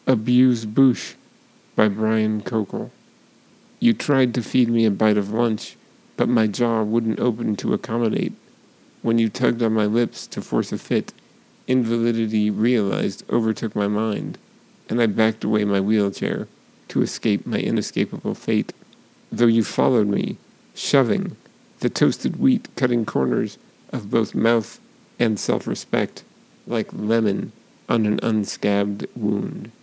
Abuse Bouche by Brian Kokel. You tried to feed me a bite of lunch, but my jaw wouldn't open to accommodate. When you tugged on my lips to force a fit, invalidity overtook my mind, and I backed away my wheelchair to escape my inescapable fate. Though you followed me, shoving, the toasted wheat cutting corners of both mouth and self-respect like lemon on an unscabbed wound.